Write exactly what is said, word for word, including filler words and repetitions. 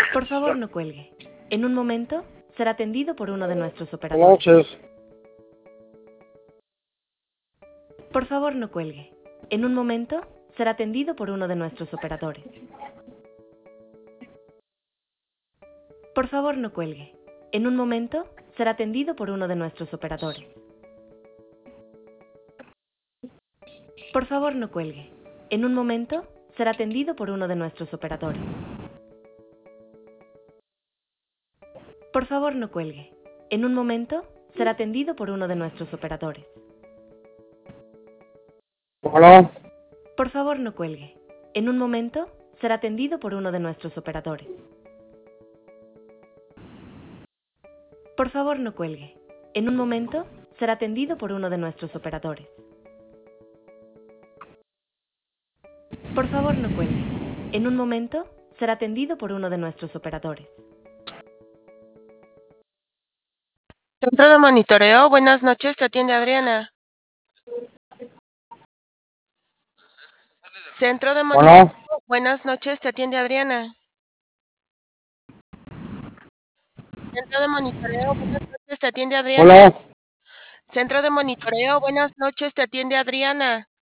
Por favor, no cuelgue. En un momento será atendido por uno de nuestros Buenas operadores. noches. Por favor, no cuelgue. En un momento será atendido por uno de nuestros operadores. Por favor, no cuelgue. En un momento será atendido por uno de nuestros operadores. Por favor, no cuelgue. En un momento será atendido por uno de nuestros operadores. Por favor, no cuelgue. En un momento será atendido por uno de nuestros operadores. Hola. Por favor, no cuelgue. En un momento será atendido por uno de nuestros operadores. Por favor, no cuelgue. En un momento será atendido por uno de nuestros operadores. Por favor, no cuelgue. En un momento será atendido por uno de nuestros operadores. Centro de monitoreo, buenas noches, te atiende Adriana. Centro de monitoreo, Hola. buenas noches, te atiende Adriana. Centro de monitoreo, buenas noches, te atiende Adriana. Hola. Centro de monitoreo, buenas noches, te atiende Adriana.